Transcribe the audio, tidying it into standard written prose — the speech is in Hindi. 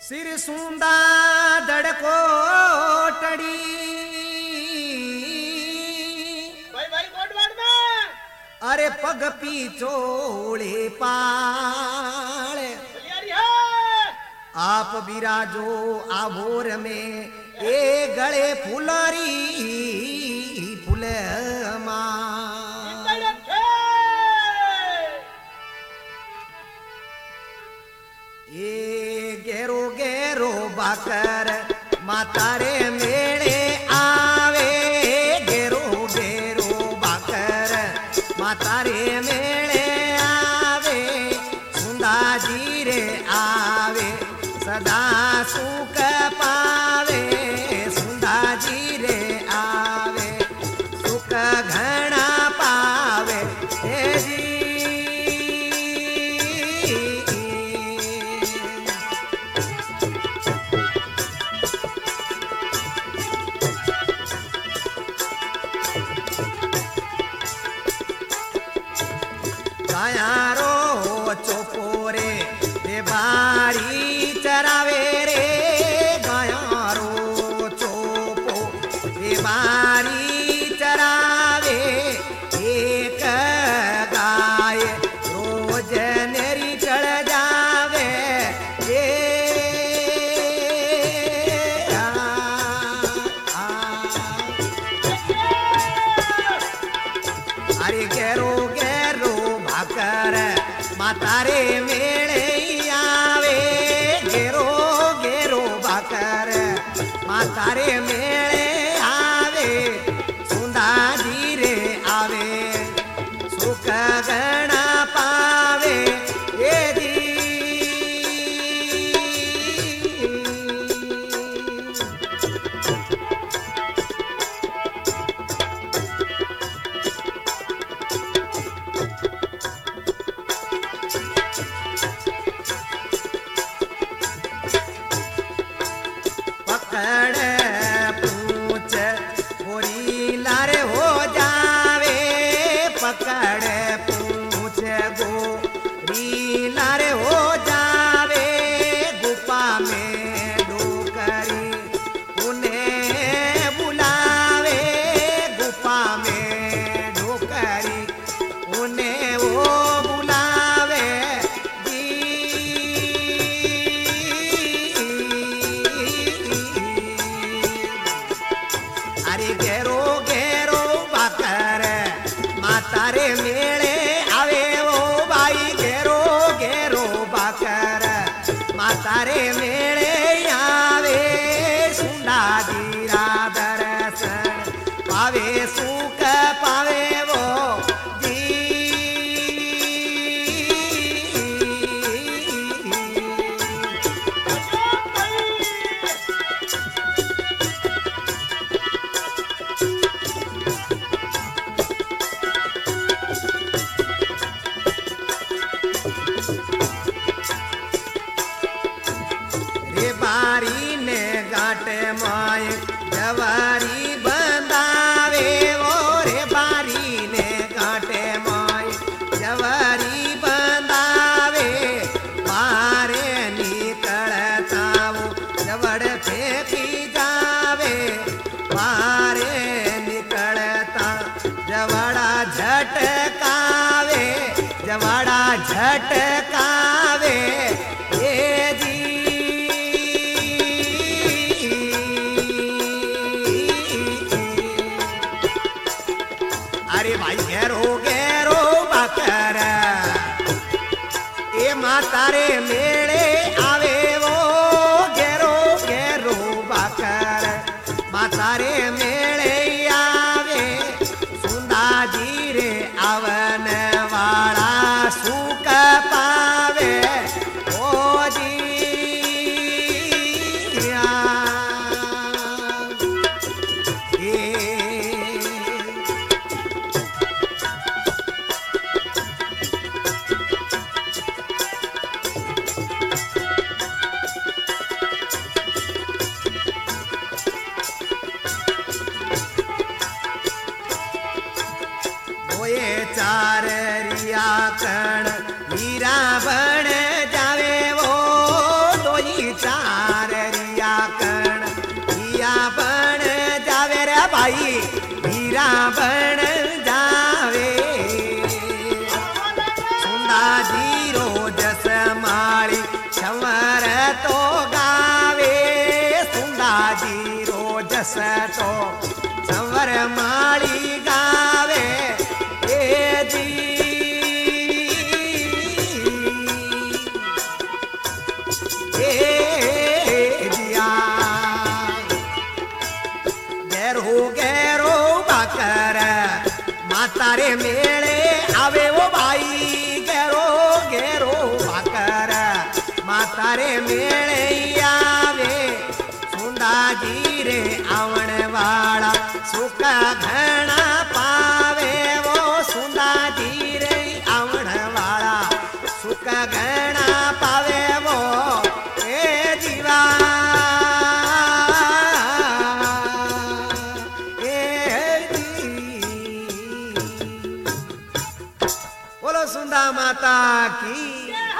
सिर सूंदा दड़को टड़ी भाई भाई कोटवाड़ में अरे पग पीछोड़े पाले आप बिराजो आभोर में ए गले फुलरी फुल ए गेरो गेरो बाकर मातारे मेले आवे गेरो गेरो बाकर मातारे मेले आवे सुंदा जी रे आवे सदा सुख पावे सुंदा जी रे आवे सुख घना पावे हे जी गायारो चोपोरे बारी चरावे रे गायारो चोपो बारी चरावे एक गाय रोज नेरी चढ़ जावे ये अरे गेरो गेरो भाकर मातारे मेले आवे गेरो गेरो भाकर मातारे मेले आवे सुंदा जी रे आवे सुख गणा पावे ये दी पकड़ पूछ गोरी लारे हो जावे पकड़ पूछ गोरी लारे हो जावे गुफा में डोकरी उन्हें बुलावे गुफा में डोकरी उन्हें वो बुलावे अरे घेरो घेरो बाकर मातारे मेले आवे वो भाई घेरो घेरो बाकर मातारे मेले आवे सुंदा दीरा दर्शन पावे सुख पावे वो जी बारी ने गाटे माय जवारी बंदावे वो रे बारी ने गाटे माय जवारी बंदावे मारे निकलता वो जवड़ फेंकी जावे मारे निकलता जवड़ा झटकावे जवड़ा झटकावे ये जी अरे भाई घेरो घेरो बाकर ए मातारे मेले आवे वो घेरो घेरो बाकर मातारे मेले आवे सुंदा जी रे आवन वाला सुख पावे ओ जी हीरा बन जावे सुंदा जी रोज समाली संवर तो गावे सुंदा जी रोज तो संवर माली गावे ए जी ए जिया गेरो गेरो बाकर माता रे मेले आवे वो भाई गेरो गेरो बाकर माता रे मेले आवे सुंदा जी रे आवण वाला सुख घना पावे वो सुंदा जी रे आवण वाला सुख घना पावे वो ए जीवा ए जी बोलो सुंदा माता की